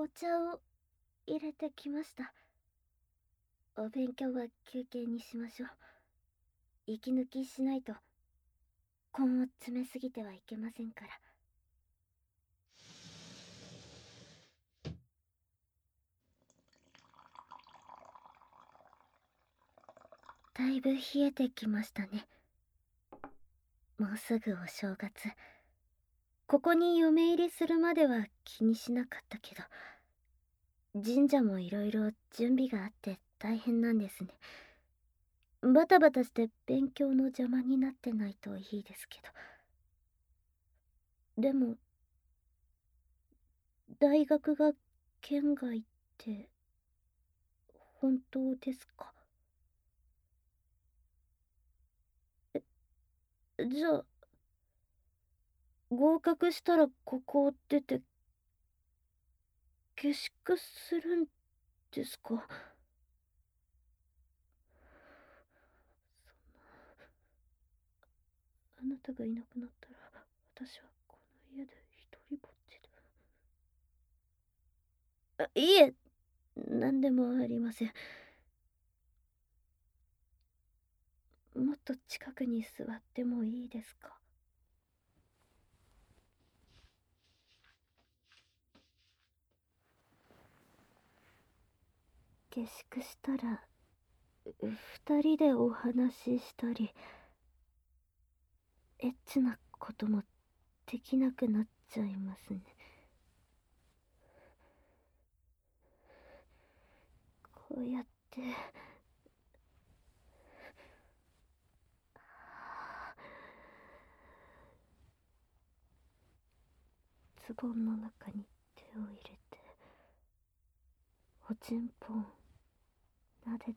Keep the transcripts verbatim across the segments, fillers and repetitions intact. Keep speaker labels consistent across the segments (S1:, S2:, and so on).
S1: お茶を入れてきました。お勉強は休憩にしましょう。息抜きしないと根を詰めすぎてはいけませんから。だいぶ冷えてきましたね。もうすぐお正月。ここに嫁入りするまでは気にしなかったけど、神社もいろいろ準備があって大変なんですね。バタバタして勉強の邪魔になってないといいですけど。でも大学が県外って本当ですか？え、じゃあ合格したらここを出て下宿するんですか？あなたがいなくなったら私はこの家で一人ぼっちだ。あ、いえ、何でもありません。もっと近くに座ってもいいですか？下宿したら二人でお話ししたりエッチなこともできなくなっちゃいますね。こうやってズボンの中に手を入れておちんぽん撫でたり、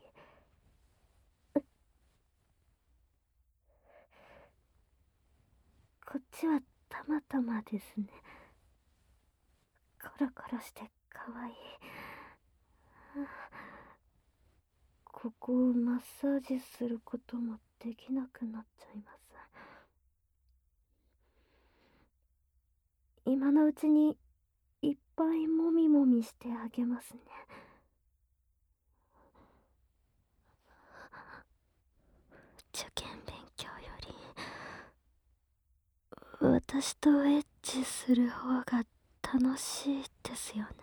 S1: こっちはたまたまですね。コロコロしてかわいい。ここをマッサージすることもできなくなっちゃいます。今のうちにいっぱいもみもみしてあげますね。受験勉強より私とエッチする方が楽しいですよね。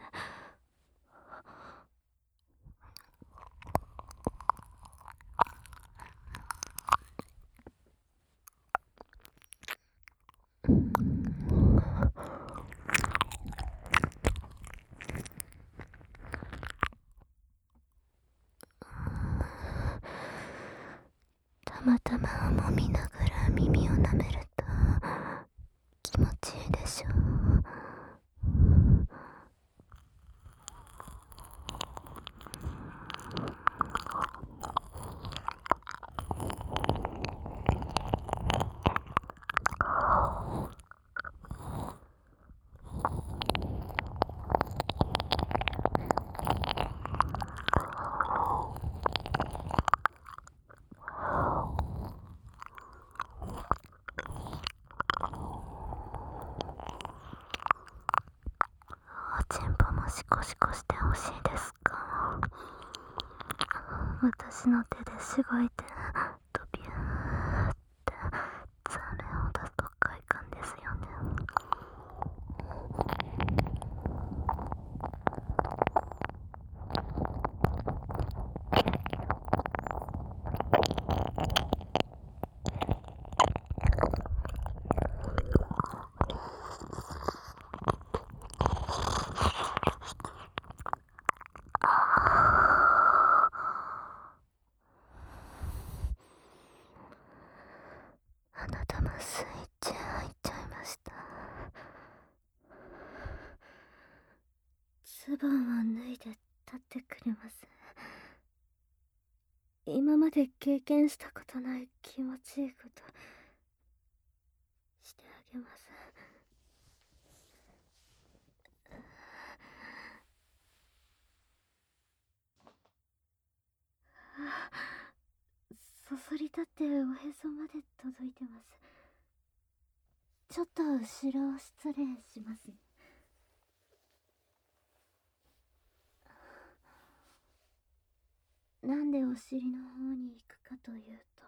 S1: たまたまをもみながら耳を舐めると気持ちいいでしょう。おちんぽもシコシコしてほしいですか？私の手でしごいてドビューってザメを出すと快感ですよね。あなたもスイッチ入っちゃいました。ズボンを脱いで立ってくれます？今まで経験したことない気持ちいいことしてあげます。あ、そそり立っておへそまで届いてます。ちょっと後ろ失礼します。 なんでお尻の方に行くかというと、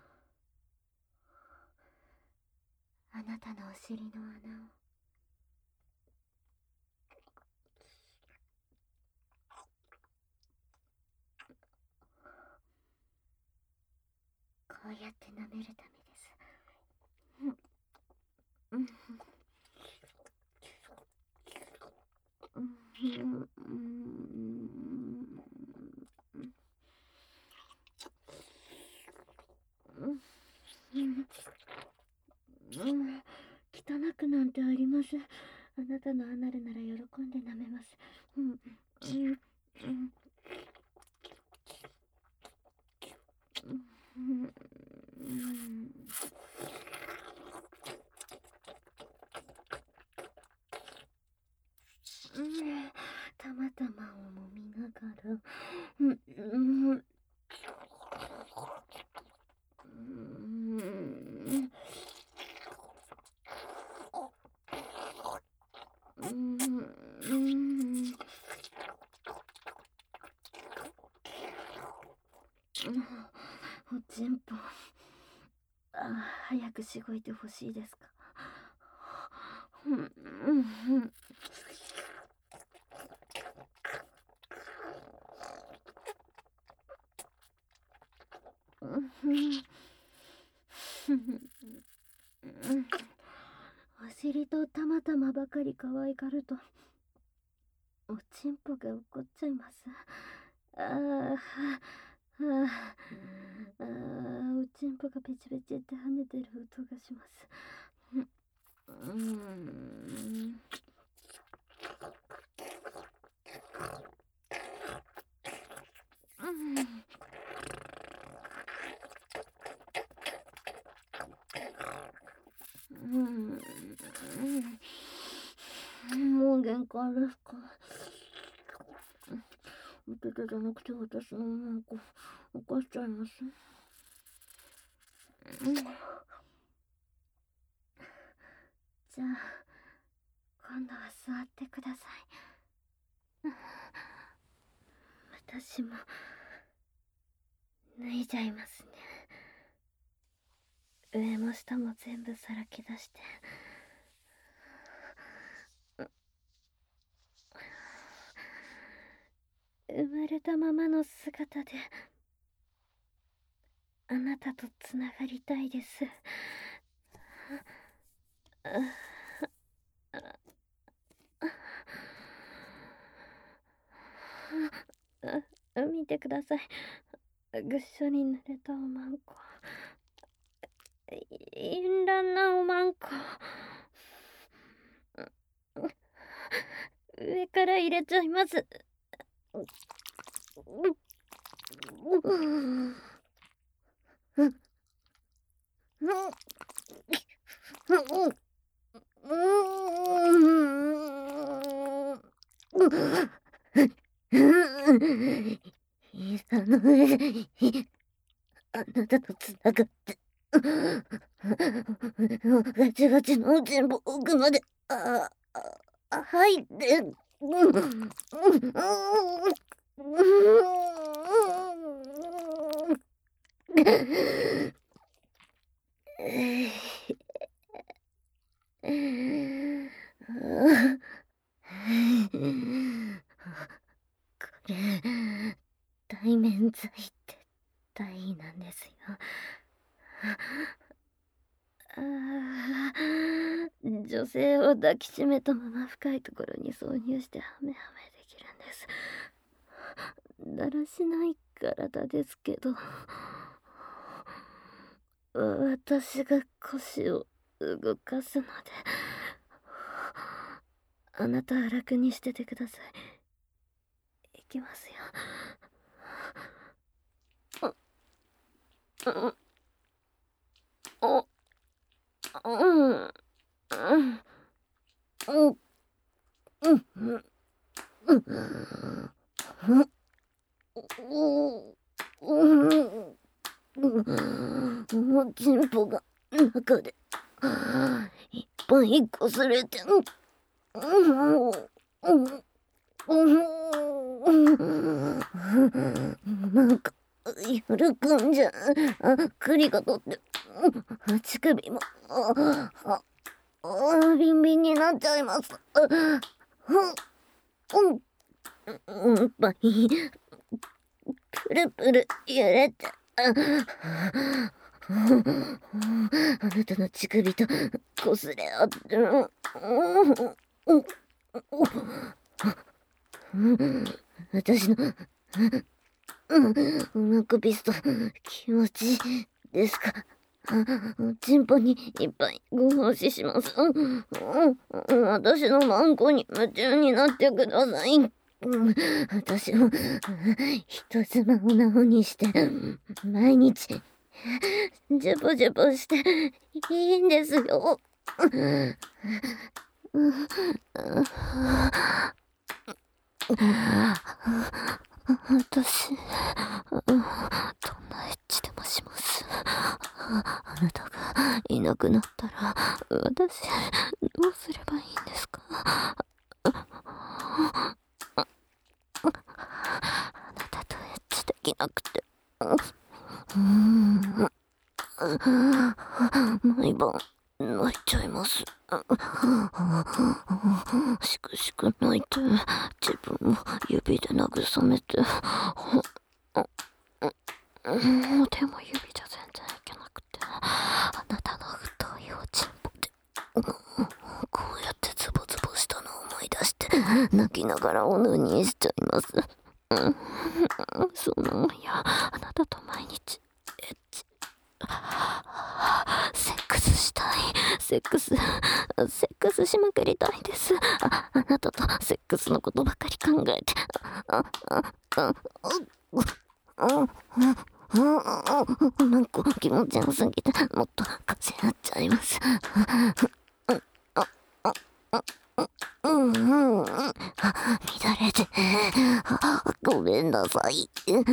S1: あなたのお尻の穴をこうやって舐めるためです。うんうんうんうん、汚くなんてありません。あなたのアナルなら喜んで舐めます。うんうんうんうんうん、たまたまをもみながら、うんうんうんうんおちんぽ、あ、早くしごいてほしいですか。うんうんお尻とたまたまばかり可愛がるとおちんぽが怒っちゃいます。ああ、はあ、ああ、おちんぽがペチペチって跳ねてる音がします。うん。うん。うん。もう限界ですか。おててじゃなくて私のマンコ起こしちゃいます。うん。じゃあ今度は座ってください。私も脱いじゃいますね。上も下も全部さらけ出して。生まれたままの姿であなたとつながりたいです。見てください。ぐっしょり濡れたおまんこ。淫乱なおまんこ。上から入れちゃいます。膝の上であなたとつながってガチガチのおちんぽ奥までああ入ってうんこれ対面剤って大意なんですよ。ああ、女性を抱きしめたまま深いところに挿入してハメハメできるんです。だらしない体ですけど、私が腰を動かすので、あなたは楽にしててください。いきますよ。うん、お、うん、うん、うん、うん、うん、うん、おちんぽが中でいっぱいこすれて、うん、うん、うん、 なんか緩くんじゃあくりがとって足首もああビンビンになっちゃいます。うんうんうんぱいプルプル揺れてあなたの乳首と擦れ合ってる。私のお腹ピスト気持ちいいですか？チンポにいっぱいご奉仕します。私のマンコに夢中になってください。私を人妻をなおにして毎日ジュポジュポしていいんですよ。私どんなエッチでもします。あなたがいなくなったら私どうすればいいんですか？あなたとエッチできなくてうん毎晩泣いちゃいます。しくしく泣いて自分を指で慰めてでも指じゃ全然いけなくてあなたの太いおちんぽでこうやってズボズボしたのを思い出して泣きながらおぬにしちゃいます。そのいやあなたと毎日エッチセックスしたい。セックスセックスしまくりたいです。ああなたとセックスのことばかり考えてあああなんか気持ちよすぎてもっとかし合っちゃいます。うんうん乱れてごめんなさい。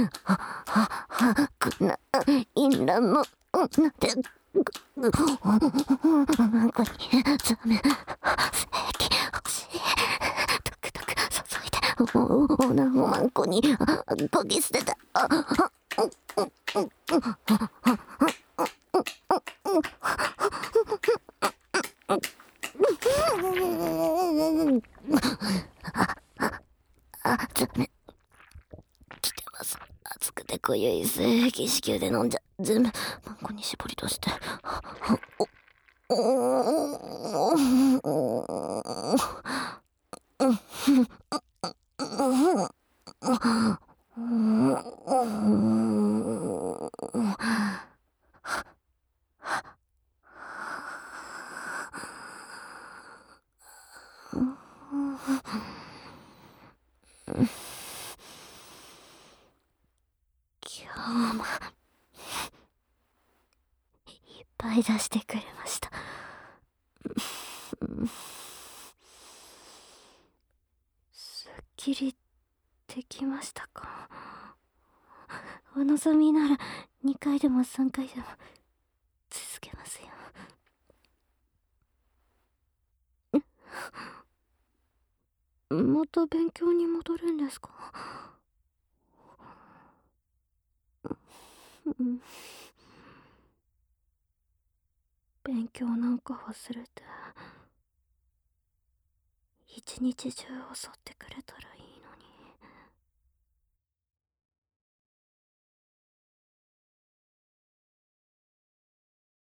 S1: こんな淫乱の女でマンコにザメ正規欲しい。トクトク注いでおおなおマンコにこぎ捨てた。あ、ザメ来てます。熱くて濃ゆい精液子宮で飲んじゃ全部マンコに絞り出しておお今日もいっぱい出してくれました。すっきりできましたか？お望みならにかいでもさんかいでも続けますよ。また勉強に戻るんですか？うん、勉強なんか忘れて一日中襲ってくれた